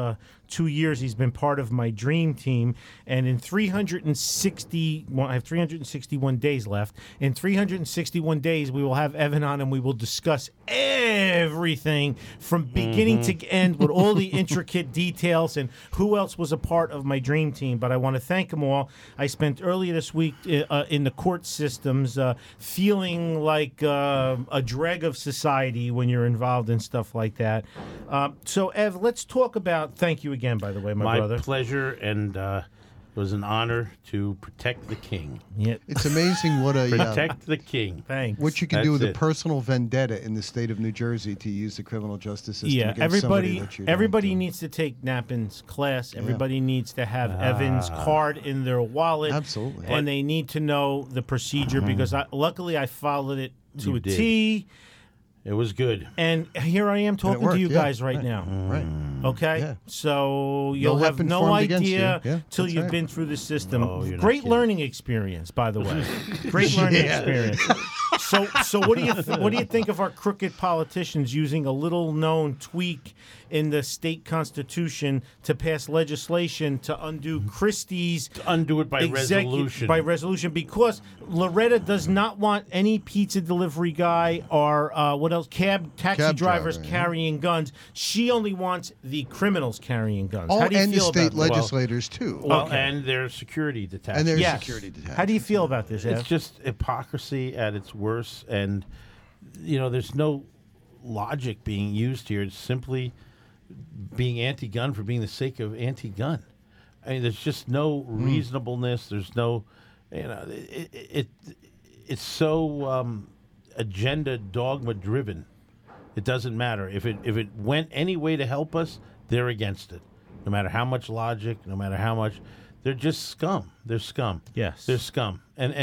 2 years, he's been part of my dream team. And in 361, I have 361 days left. In 361 days, we will have Evan on, and we will discuss everything from beginning to end with all the intricate details and who else was a part of my dream team. But I want to thank them all. I spent earlier this week in the court systems feeling like a dreg of society when you're involved in stuff like that. So, Ev, let's talk about... Thank you again, by the way, my brother.
My pleasure, and it was an honor to protect the king.
Yeah.
It's amazing what a
Protect the king.
Thanks.
what you can do with
That's
a
it.
personal vendetta in the state of New Jersey to use the criminal justice system
Yeah,
against somebody
everybody
that you don't,
everybody needs to take Nappin's class. Everybody needs to have Evan's card in their wallet.
Absolutely.
And they need to know the procedure because luckily I followed it to
You
a
did.
T.
It was good.
And here I am talking to
worked,
you
yeah,
guys right
right.
now.
Right.
Okay?
Yeah.
So you'll have
weapon
no
formed against you.
idea
Yeah,
till
that's
you've
right.
been through the system.
Oh, you're not
Great
kidding.
learning experience, by the way. Great learning experience. So what do you think of our crooked politicians using a little known tweak in the state constitution to pass legislation to undo Christie's
Undo it by resolution.
By resolution, because Loretta does not want any pizza delivery guy or what else? Taxi
Cab
drivers
driver, yeah.
carrying guns. She only wants the criminals carrying guns.
Oh,
How do you
and the
feel
state
about that?
legislators too.
Well,
Okay.
and their security detachment.
And their
Yes.
security detachment.
How do you feel about this,
It's
Ev?
just hypocrisy at its worst, and there's no logic being used here. It's simply being anti-gun for being the sake of anti-gun. I mean, there's just no reasonableness. There's no, it's so agenda dogma driven. It doesn't matter if it went any way to help us, they're against it. No matter how much logic, no matter how much, they're just scum. They're scum.
Yes.
They're scum. And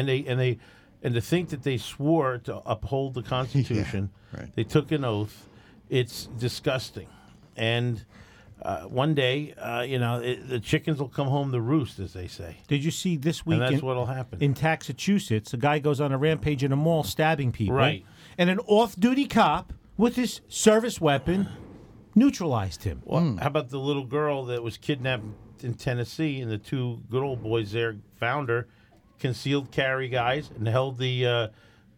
to think that they swore to uphold the Constitution,
right.
they took an oath. It's disgusting. And one day, the chickens will come home to roost, as they say.
Did you see this week
And that's what'll happen.
in Massachusetts, a guy goes on a rampage in a mall stabbing people.
Right.
And an off-duty cop with his service weapon neutralized him.
Well, how about the little girl that was kidnapped in Tennessee, and the two good old boys there found her, concealed carry guys, and held the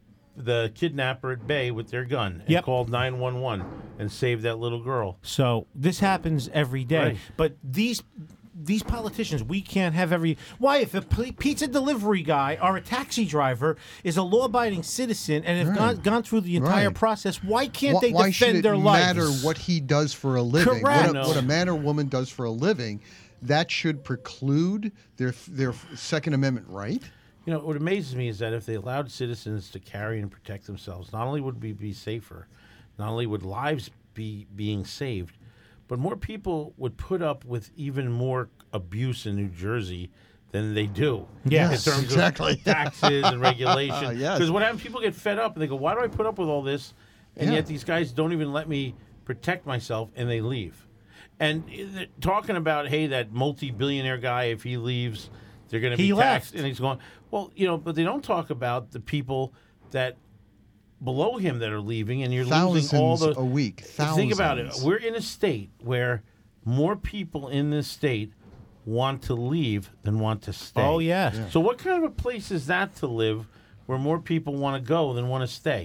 kidnapper at bay with their gun and
Yep.
called 911 and saved that little girl.
So this happens every day.
Right.
But these politicians, we can't have every... Why, if a pizza delivery guy or a taxi driver is a law-abiding citizen and have gone through the entire
Right.
process, why can't they
Why should
defend
it
their lives?
matter what he does for a living?
Correct.
What a man or woman does for a living, that should preclude their Second Amendment right?
What amazes me is that if they allowed citizens to carry and protect themselves, not only would we be safer, not only would lives be being saved, but more people would put up with even more abuse in New Jersey than they do.
Yes,
in terms
exactly.
of taxes and regulation.
Yes.
Because what happens, people get fed up and they go, why do I put up with all this? And
Yeah.
yet these guys don't even let me protect myself, and they leave. And they're talking about, hey, that multi-billionaire guy, if he leaves, they're going to be
He
taxed.
left.
And he's going, well, but they don't talk about the people that below him that are leaving, and you're losing all
Thousands
the
a week.
Think about it.
Thousands.
We're in a state where more people in this state want to leave than want to stay.
Oh, yes. Yeah.
So what kind of a place is that to live where more people want to go than want to stay?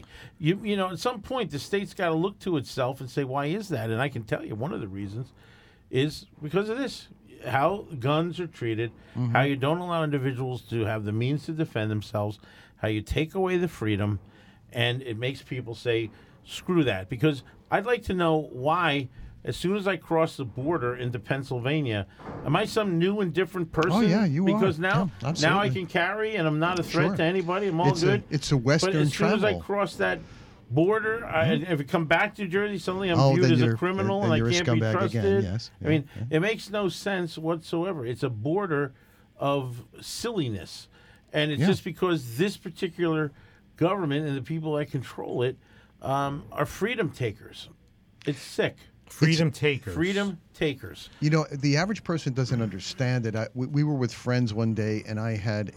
At some point, the state's got to look to itself and say, why is that? And I can tell you one of the reasons is because of this. How guns are treated, how you don't allow individuals to have the means to defend themselves, how you take away the freedom, and it makes people say, screw that. Because I'd like to know why, as soon as I cross the border into Pennsylvania, am I some new and different person?
Oh, yeah, you are.
Because now
Yeah,
I
absolutely.
can carry and I'm not a threat
Sure.
to anybody. I'm all
It's
good.
it's a Western
but as soon as I
travel.
cross that border, if I come back to Jersey, suddenly I'm
Oh,
viewed
then
as a
you're-
criminal
then
and
you're
I
a
can't be
scumbag
trusted.
again, yes.
I mean, it makes no sense whatsoever. It's a border of silliness. And it's just because this particular government and the people that control it are freedom takers. It's sick.
Freedom takers.
Freedom takers.
You know, the average person doesn't understand it. We were with friends one day, and I had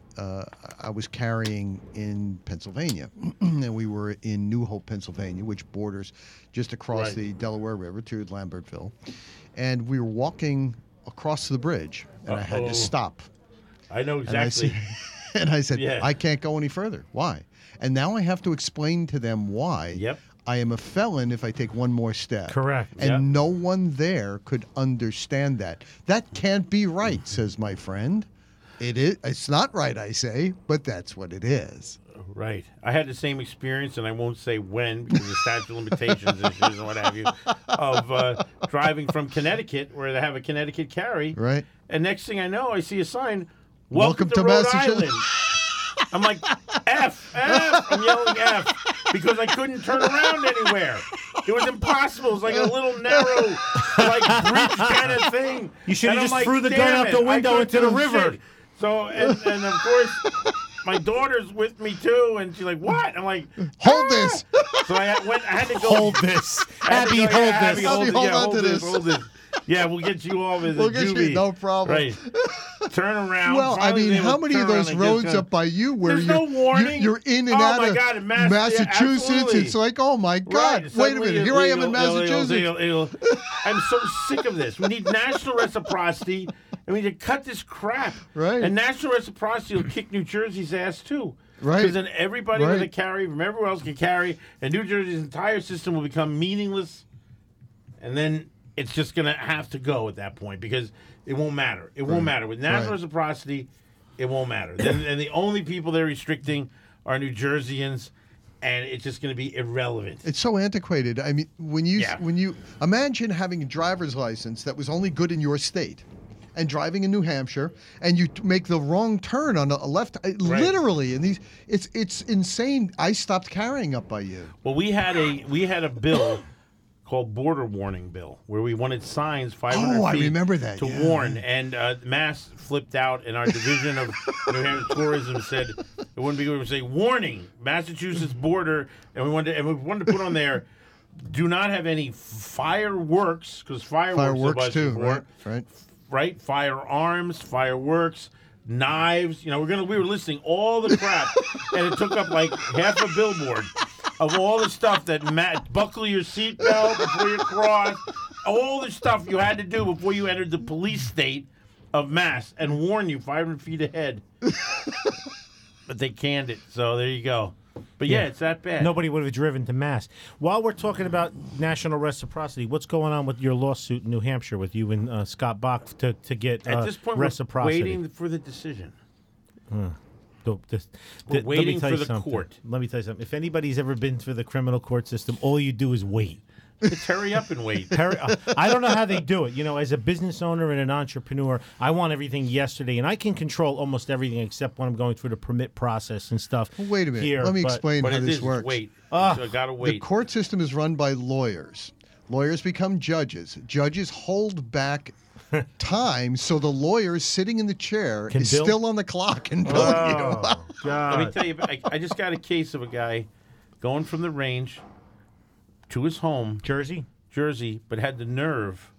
I was carrying in Pennsylvania, and we were in New Hope, Pennsylvania, which borders just across the Delaware River to Lambertville. And we were walking across the bridge, and I had to stop.
I know exactly.
And I said,
Yeah.
I can't go any further. Why? And now I have to explain to them why.
Yep.
I am a felon if I take one more step.
Correct.
And
Yep.
no one there could understand that. That can't be right, says my friend. It is. It's not right, I say, but that's what it is.
Right. I had the same experience, and I won't say when because of statute of limitations issues and what have you, of driving from Connecticut, where they have a Connecticut carry.
Right.
And next thing I know, I see a sign,
Welcome
Welcome to
to
Rhode
Massachusetts.
Island. I'm like, F. I'm yelling F because I couldn't turn around anywhere. It was impossible. It was like a little narrow, like bridge kind of thing.
You should have
And I'm
just
like,
threw the gun
"Damn
out
it,
the
I
window
couldn't
into the
do
river."
shit." So, and of course, my daughter's with me too, and she's like, "What?" I'm like,
Hold this.
So I had to go.
Hold this.
I had to
Abby,
go,
hold
yeah,
this.
Abby, hold,
hold
yeah,
on
hold
to
this.
this.
Hold this. Yeah, we'll get you off as
We'll
a
get you-
juvie.
no problem.
Right. Turn around.
Well, I
Finally
mean,
they
how
will
many
turn
of those
around and
roads
just go-
up by you where
There's no warning.
you're in and
Oh,
out
my
of
God, in Massachusetts,
Massachusetts?
absolutely.
It's like, oh my God,
Right.
wait a minute. Here I am in Massachusetts.
I'm so sick of this. We need national reciprocity, and we need to cut this crap.
Right.
And national reciprocity will kick New Jersey's ass too.
Right.
Because then everybody with a
Right.
carry from everywhere else can carry, and New Jersey's entire system will become meaningless. And then it's just going to have to go at that point because it won't matter. It won't matter. With national
Right.
reciprocity, it won't matter. And the only people they're restricting are New Jerseyans, and it's just going to be irrelevant.
It's so antiquated. I mean, when you imagine having a driver's license that was only good in your state, and driving in New Hampshire, and you make the wrong turn on a left, literally, and it's insane. I stopped carrying up by you.
Well, we had a bill called Border Warning Bill, where we wanted signs 500
Oh, I
feet
remember that,
to
yeah.
warn. And Mass flipped out, and our division of New Hampshire tourism said it wouldn't be good to say warning, Massachusetts border, and we wanted to put on there, do not have any fireworks because fireworks
too,
before,
right?
right? Firearms, fireworks, knives. You know, we were listing all the crap, and it took up like half a billboard of all the stuff that buckle your seatbelt before you cross, all the stuff you had to do before you entered the police state of Mass and warn you 500 feet ahead. But they canned it, so there you go. But yeah, it's that bad.
Nobody would have driven to Mass. While we're talking about national reciprocity, what's going on with your lawsuit in New Hampshire with you and Scott Bach to get
At this point,
reciprocity?
we're waiting for the decision.
We're
We're waiting for the court.
Let me tell you something. If anybody's ever been through the criminal court system, all you do is wait.
Let's hurry up and wait.
I don't know how they do it. You know, as a business owner and an entrepreneur, I want everything yesterday, and I can control almost everything except when I'm going through the permit process and stuff.
Well, wait a minute.
Here,
Let me
but-
explain
But
how
it
this
is
works.
wait. So I gotta
The
wait.
court system is run by lawyers. Lawyers become judges. Judges hold back time so the lawyer sitting in the chair
Can
is
bill?
still on the clock and billing you.
Oh, God.
Let me tell you, I just got a case of a guy going from the range to his home, Jersey, but had the nerve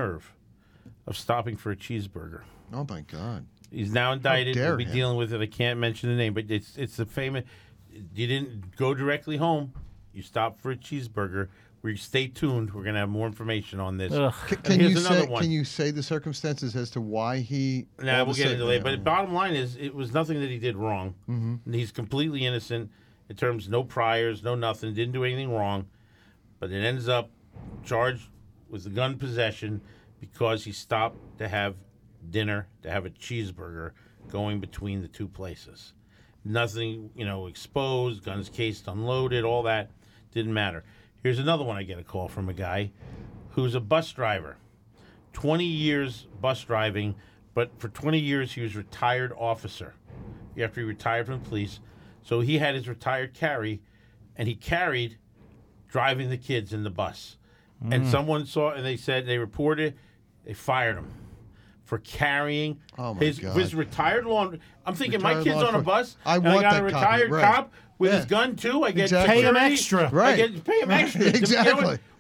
of stopping for a cheeseburger.
Oh my God!
He's now indicted.
dare
We'll be
him.
dealing with it. I can't mention the name, but it's the famous. You didn't go directly home. You stopped for a cheeseburger. Stay tuned. We're gonna have more information on this.
Ugh.
And
Can
here's
you
another
say?
one.
Can you say the circumstances as to why he?
Nah,
all
we'll
of a
get
sudden-
into it later.
yeah.
But bottom line is, it was nothing that he did wrong. Mm-hmm. He's completely innocent in terms of no priors, no nothing. Didn't do anything wrong. But it ends up charged with the gun possession because he stopped to have dinner, to have a cheeseburger going between the two places. Nothing, exposed, guns cased, unloaded, all that. Didn't matter. Here's another one. I get a call from a guy who's a bus driver. 20 years bus driving, but for 20 years he was a retired officer after he retired from the police. So he had his retired carry, and he carried driving the kids in the bus. And someone saw it, and they reported, they fired him for carrying
Oh, my
his
God.
retired law. I'm thinking, my
Retired
kid's
law
on a
enforcement.
bus,
I
and
want
I got
that
a
copy,
retired
right.
cop with
Yeah.
his gun, too. I get
Exactly.
Pay him
security.
extra.
I
Right.
get pay him extra.
Exactly.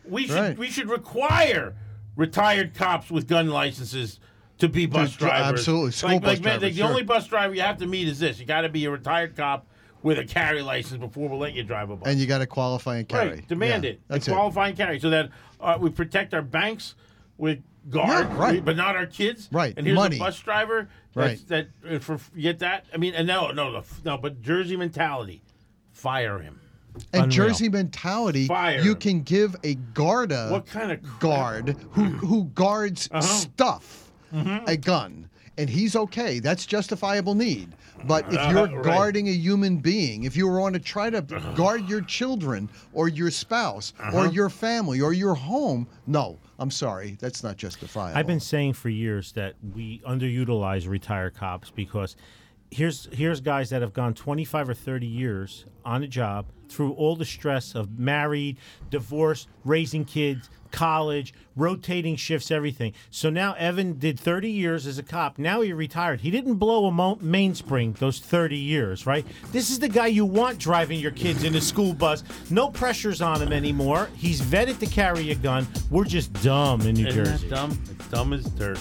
We should
Right.
we should require retired cops with gun licenses to be bus drivers.
Absolutely. School bus drivers,
The
sure.
only bus driver you have to meet is this. You got to be a retired cop with a carry license before we'll let you drive a bus.
And you got to qualify and carry.
Right. Demand
Yeah,
it.
That's
And qualify and carry. So that we protect our banks with guard,
Yeah, right.
but not our kids.
Right.
And here's
Money.
a bus driver.
Right.
You get that? I mean, and no, but Jersey mentality. Fire him.
And
Unreal.
Jersey mentality,
Fire.
you can give a Garda
What kind of crap?
guard who guards stuff a gun, and he's okay. That's justifiable need. But if you're
right.
guarding a human being, if you want to try to guard your children or your spouse or your family or your home, no, I'm sorry, that's not justifiable.
I've been saying for years that we underutilize retired cops because here's guys that have gone 25 or 30 years on a job through all the stress of married, divorce, raising kids, college, rotating shifts, everything. So now Evan did 30 years as a cop. Now he retired. He didn't blow a mainspring those 30 years, right? This is the guy you want driving your kids in a school bus. No pressures on him anymore. He's vetted to carry a gun. We're just dumb in New
Isn't
Jersey.
that dumb? It's dumb as dirt.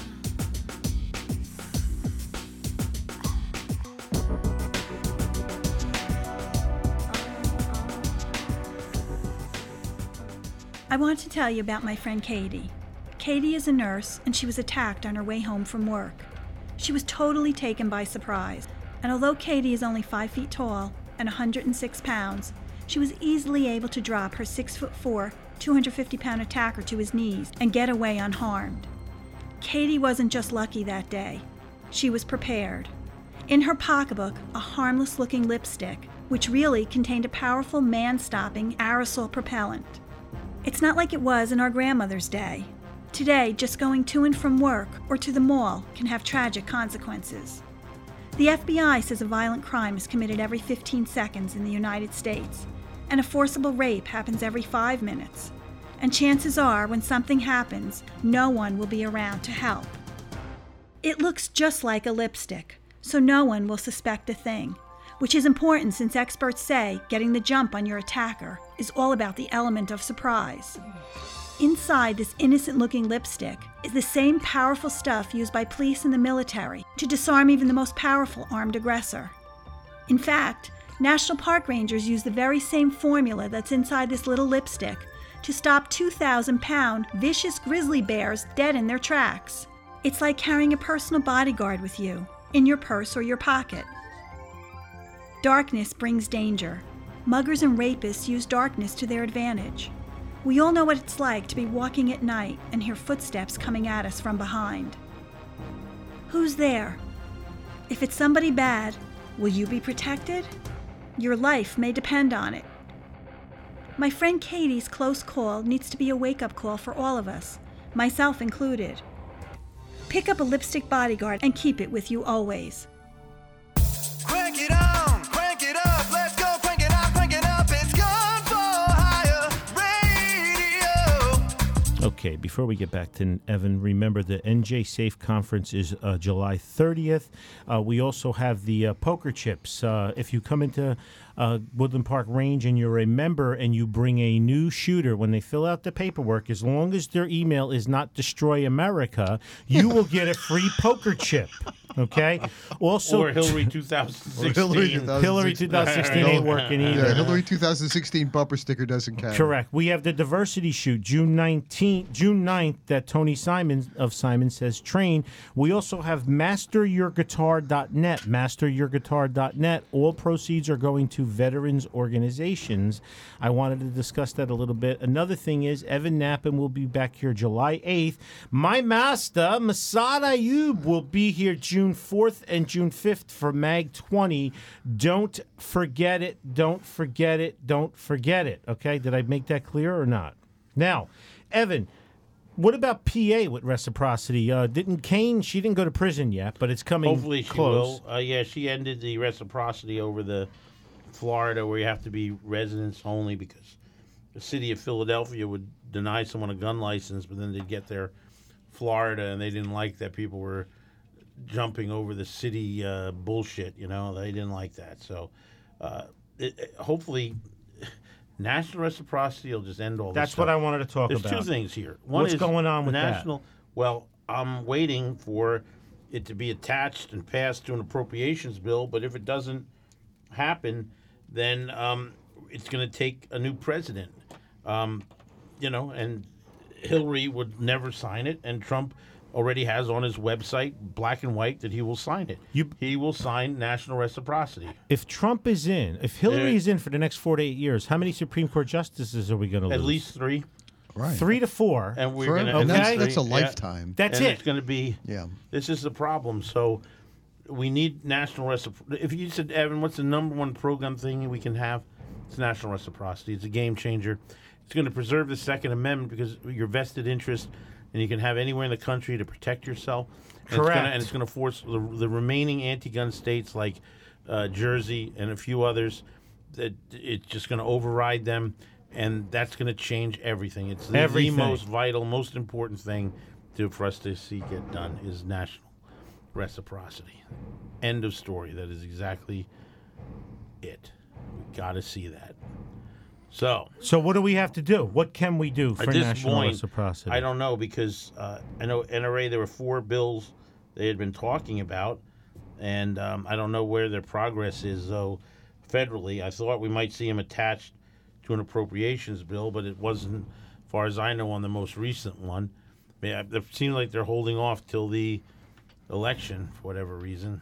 I want to tell you about my friend Katie. Katie is a nurse, and she was attacked on her way home from work. She was totally taken by surprise, and although Katie is only 5 feet tall and 106 pounds, she was easily able to drop her 6'4", 250-pound attacker to his knees and get away unharmed. Katie wasn't just lucky that day. She was prepared. In her pocketbook, a harmless-looking lipstick, which really contained a powerful man-stopping aerosol propellant. It's not like it was in our grandmother's day. Today, just going to and from work or to the mall can have tragic consequences. The FBI says a violent crime is committed every 15 seconds in the United States, and a forcible rape happens every 5 minutes. And chances are, when something happens, no one will be around to help. It looks just like a lipstick, so no one will suspect a thing, which is important since experts say getting the jump on your attacker is all about the element of surprise. Inside this innocent-looking lipstick is the same powerful stuff used by police and the military to disarm even the most powerful armed aggressor. In fact, National Park Rangers use the very same formula that's inside this little lipstick to stop 2,000-pound vicious grizzly bears dead in their tracks. It's like carrying a personal bodyguard with you, in your purse or your pocket. Darkness brings danger. Muggers and rapists use darkness to their advantage. We all know what it's like to be walking at night and hear footsteps coming at us from behind. Who's there? If it's somebody bad, will you be protected? Your life may depend on it. My friend Katie's close call needs to be a wake-up call for all of us, myself included. Pick up a lipstick bodyguard and keep it with you always.
Crank it on, crank it up, let's go, crank it up, it's Gun for Hire Radio.
Okay, before we get back to Evan, remember the NJ Safe Conference is July 30th. We also have the poker chips. If you come into Woodland Park Range and you're a member and you bring a new shooter, when they fill out the paperwork, as long as their email is not Destroy America, you will get a free poker chip. Okay? Also,
Or Hillary 2016.
Hillary 2016 ain't working either.
Yeah, Hillary 2016 bumper sticker doesn't count.
Correct. We have the diversity shoot June 9th that Tony Simon of Simon Says Train. We also have masteryourguitar.net. Masteryourguitar.net. All proceeds are going to veterans organizations. I wanted to discuss that a little bit. Another thing is Evan Nappen will be back here July 8th. My master, Masad Ayub, will be here June 4th and June 5th for MAG 20. Don't forget it. Don't forget it. Don't forget it. Okay? Did I make that clear or not? Now, Evan, what about PA with reciprocity? Didn't Kane, she didn't go to prison yet, but it's coming
Hopefully she
close.
will. Yeah, she ended the reciprocity over the Florida where you have to be residents only because the city of Philadelphia would deny someone a gun license, but then they'd get their Florida and they didn't like that people were jumping over the city bullshit, you know. They didn't like that. So hopefully National reciprocity will just end all this
That's
stuff.
what I wanted to talk
There's
about.
two things here. One
What's
is
going on with
national. Well, I'm waiting for it to be attached and passed to an appropriations bill. But if it doesn't happen, then it's going to take a new president. And Hillary would never sign it, and Trump already has on his website, black and white, that he will sign it. He will sign national reciprocity.
If Trump is in, if Hillary is in for the next 4 to 8 years, how many Supreme Court justices are we going to lose?
At least 3.
Right.
3 to 4.
And we're
Forever.
going to.
Okay.
That's a lifetime.
That's
and
it.
It's going to be.
Yeah.
This is the problem. So we need national reciprocity. If you said, Evan, what's the number one program thing we can have? It's national reciprocity. It's a game changer. It's going to preserve the Second Amendment because your vested interest, and you can have anywhere in the country to protect yourself.
Correct.
And it's going to force the remaining anti-gun states like Jersey and a few others, that it's just going to override them, and that's going to change everything. It's the most vital, most important thing for us to see get done is national reciprocity. End of story. That is exactly it. We got to see that. So
what do we have to do? What can we do for
at this
national
point,
reciprocity?
I don't know, because I know NRA, there were 4 bills they had been talking about, and I don't know where their progress is, though, federally. I thought we might see them attached to an appropriations bill, but it wasn't, as far as I know, on the most recent one. Yeah, it seems like they're holding off till the election for whatever reason.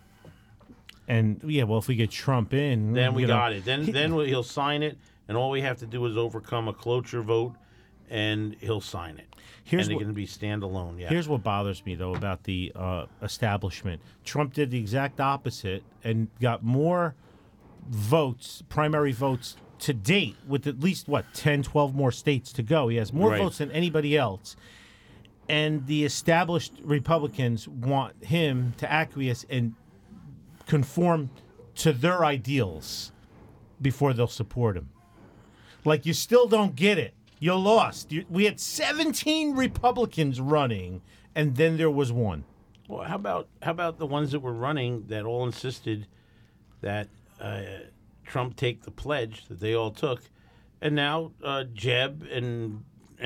And, if we get Trump in...
Then we got it. Then he'll sign it, and all we have to do is overcome a cloture vote, and he'll sign it. And it can be standalone. Yeah.
Here's what bothers me, though, about the establishment. Trump did the exact opposite and got more votes, primary votes, to date, with at least, 10, 12 more states to go. He has more votes than anybody else. And the established Republicans want him to acquiesce and conform to their ideals before they'll support him. Like, you still don't get it. You lost. We had 17 Republicans running, and then there was one.
Well, how about the ones that were running that all insisted that Trump take the pledge that they all took, and now Jeb and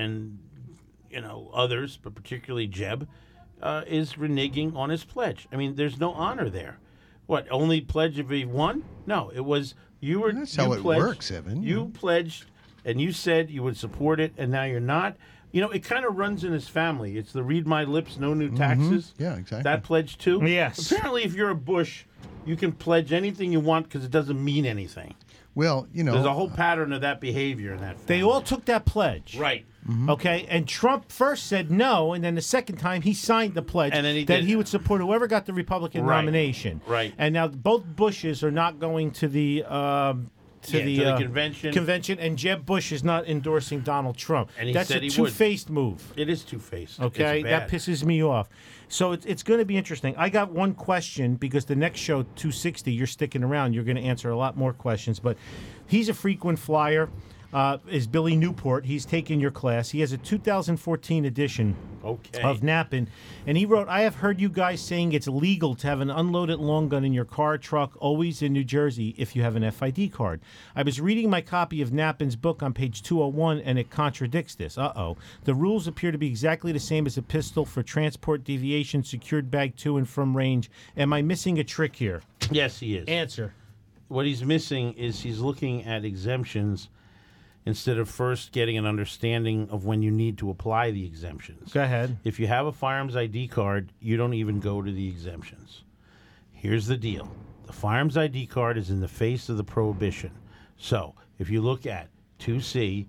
others, but particularly Jeb, is reneging on his pledge. I mean, there's no honor there. What, only pledge if he won? No, it was you were.
That's how it works, Evan.
You pledged, and you said you would support it, and now you're not. It kind of runs in his family. It's the read my lips, no new taxes.
Yeah, exactly.
That pledge too.
Yes.
Apparently, if you're a Bush, you can pledge anything you want because it doesn't mean anything.
Well,
there's a whole pattern of that behavior in that family.
They all took that pledge.
Right.
Okay, and Trump first said no, and then the second time he signed the pledge
And then
that he would support whoever got the Republican nomination.
Right.
And now both Bushes are not going to the
the convention.
Convention, and Jeb Bush is not endorsing Donald Trump.
And he
That's
said
a
he
two-faced move.
It is two-faced.
Okay,
It's
that
bad.
pisses me off. So it's going to be interesting. I got one question because the next show, 260, you're sticking around. You're going to answer a lot more questions. But he's a frequent flyer. Is Billy Newport. He's taken your class. He has a 2014 edition of Nappin. And he wrote, I have heard you guys saying it's legal to have an unloaded long gun in your car, truck, always in New Jersey if you have an FID card. I was reading my copy of Nappin's book on page 201, and it contradicts this. The rules appear to be exactly the same as a pistol for transport, deviation, secured bag to and from range. Am I missing a trick here?
Yes, he is.
Answer.
What he's missing is he's looking at exemptions instead of first getting an understanding of when you need to apply the exemptions.
Go ahead.
If you have a firearms ID card, you don't even go to the exemptions. Here's the deal. The firearms ID card is in the face of the prohibition. So if you look at 2C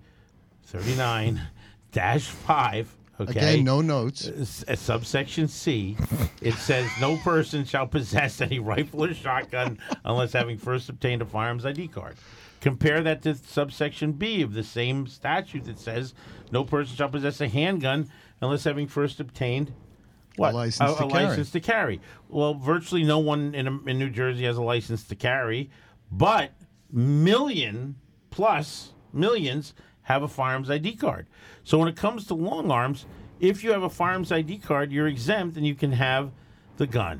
39-5, okay.
Again, no notes.
Subsection C, it says no person shall possess any rifle or shotgun unless having first obtained a firearms ID card. Compare that to subsection B of the same statute that says no person shall possess a handgun unless having first obtained what?
A license
to carry. Well, virtually no one in New Jersey has a license to carry, but millions have a firearms ID card. So when it comes to long arms, if you have a firearms ID card, you're exempt and you can have the gun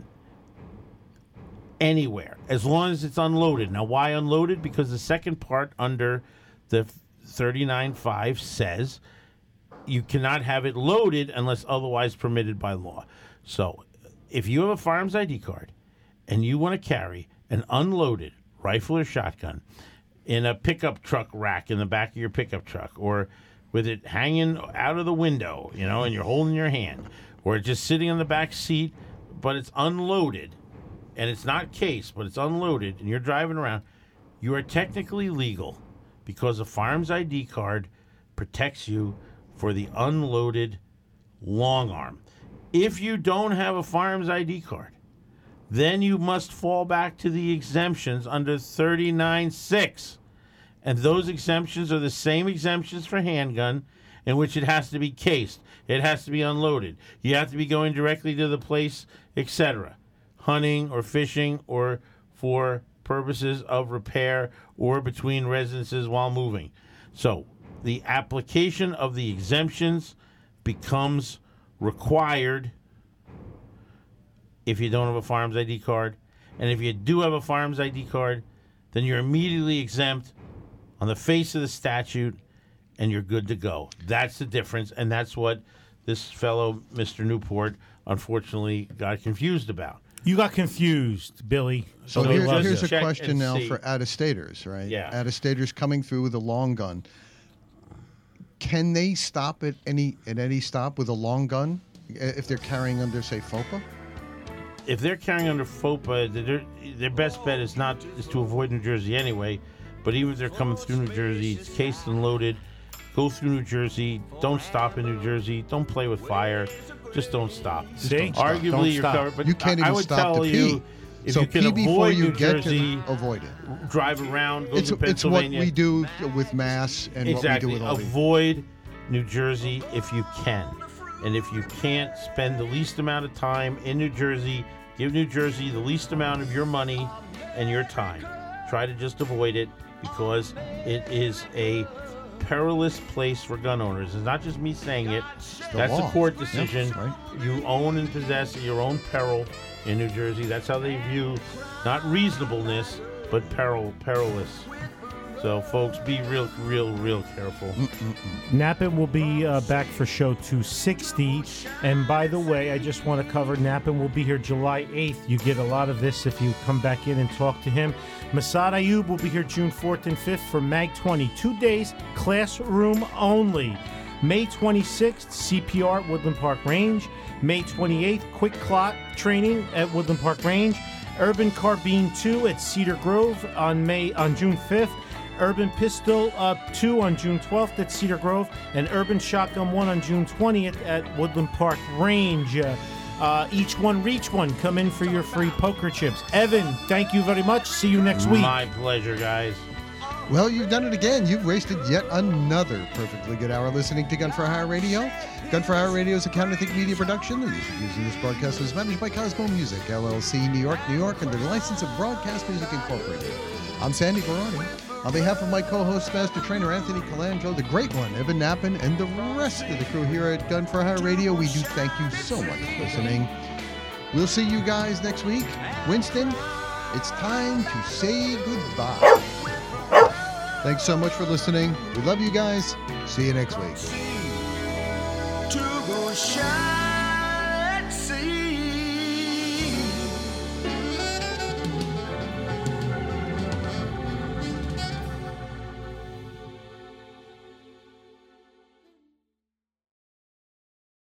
anywhere as long as it's unloaded. Now, why unloaded? Because the second part under the 39.5 says you cannot have it loaded unless otherwise permitted by law. So if you have a firearms ID card and you want to carry an unloaded rifle or shotgun in a pickup truck rack in the back of your pickup truck, or with it hanging out of the window, and you're holding your hand, or just sitting in the back seat, but it's unloaded, and it's not cased, but it's unloaded, and you're driving around, you are technically legal because a firearms ID card protects you for the unloaded long arm. If you don't have a firearms ID card, then you must fall back to the exemptions under 39.6. And those exemptions are the same exemptions for handgun, in which it has to be cased. It has to be unloaded. You have to be going directly to the place, etc. Hunting or fishing or for purposes of repair or between residences while moving. So the application of the exemptions becomes required if you don't have a firearms ID card. And if you do have a firearms ID card, then you're immediately exempt on the face of the statute, and you're good to go. That's the difference, and that's what this fellow, Mr. Newport, unfortunately got confused about.
You got confused, Billy.
So
Billy loves
here's
it.
a question now for out-of-staters, right?
Yeah.
Out-of-staters coming through with a long gun. Can they stop at any stop with a long gun if they're carrying under, say, FOPA?
If they're carrying under FOPA, their best bet is to avoid New Jersey anyway. But even if they're coming through New Jersey, it's cased and loaded. Go through New Jersey. Don't stop in New Jersey. Don't play with fire. Just don't stop.
See?
Arguably,
Don't
you're
stop.
covered. But
You can't
I
even
would
stop
tell
to
you,
pee.
if
So
you can
pee before
avoid
you
New
get
Jersey,
to avoid it.
drive around, go
It's
to
what
Pennsylvania.
we do with Mass and
Exactly.
what we do with all these.
Avoid New Jersey if you can. And if you can't spend the least amount of time in New Jersey, give New Jersey the least amount of your money and your time. Try to just avoid it, because it is a perilous place for gun owners. It's not just me saying it. That's
law.
a court
Yeah,
decision.
right.
You own and possess at your own peril in New Jersey. That's how they view not reasonableness, but perilous. So, folks, be real careful.
Nappin will be back for show 260. And by the way, I just want to cover Nappin will be here July 8th. You get a lot of this if you come back in and talk to him. Masad Ayub will be here June 4th and 5th for Mag 20. 2 days, classroom only. May 26th, CPR at Woodland Park Range. May 28th, Quick Clot training at Woodland Park Range. Urban Carbine 2 at Cedar Grove on June 5th. Urban Pistol 2 on June 12th at Cedar Grove, and Urban Shotgun 1 on June 20th at Woodland Park Range. Each one, reach one. Come in for your free poker chips. Evan, thank you very much. See you next week.
My pleasure, guys.
Well, you've done it again. You've wasted yet another perfectly good hour listening to Gun for Hire Radio. Gun for Hire Radio is a Counterthink Media production. The music used in this broadcast is managed by Cosmo Music, LLC, New York, New York, under the license of Broadcast Music Incorporated. I'm Sandy Baroni. On behalf of my co-host, Master Trainer Anthony Colangelo, the great one, Evan Nappin, and the rest of the crew here at Gun for Hire Radio, we do thank you so much for listening. We'll see you guys next week. Winston, it's time to say goodbye. Thanks so much for listening. We love you guys. See you next week.
To go shine.